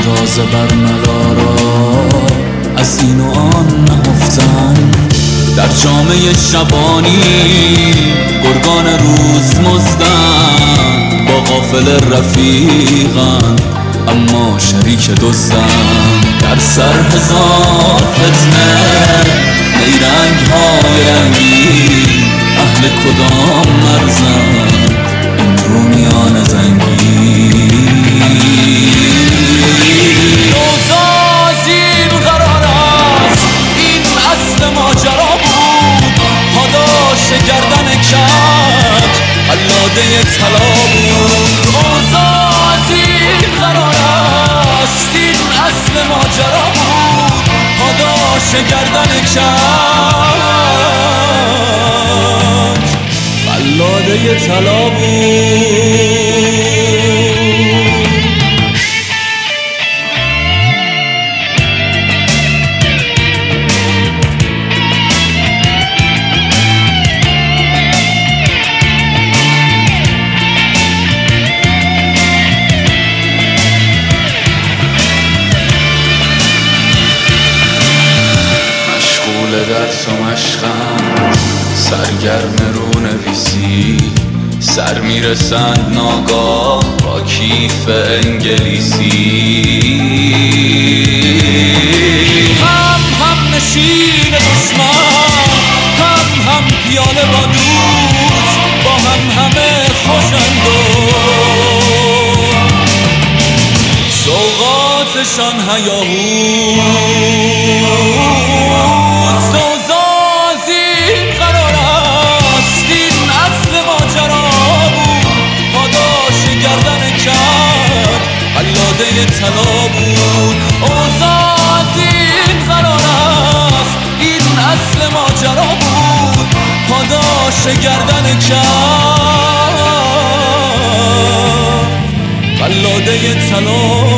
تازه بر مدارا از این و آن نهفتن. در جامعه شبانی گرگان روز مزدن، با قافله رفیقن اما شریک دزدن. در سر هزار فتنه نیرنگ های رنگی، اهل کدام مرزن این رومیان زنگی. نوزازین قرار است این اصل ماجرا بود، پاداش گردن کج قلاده طلا بود. نوزازین قرار است این اصل ماجرا بود، پاداش گردن کج قلاده طلا بود. درس و مشقم سرگرم رو نویسی، سر میرسند ناگاه با کیف انگلیسی. هم نشین دشمن، هم پیاله با دوست، با همه خوشند و سوغاتشان هیاهو. قلاده طلا بود. اوزاد این قرار است این اصل ماجرا بود، پاداش گردن کج قلاده طلا.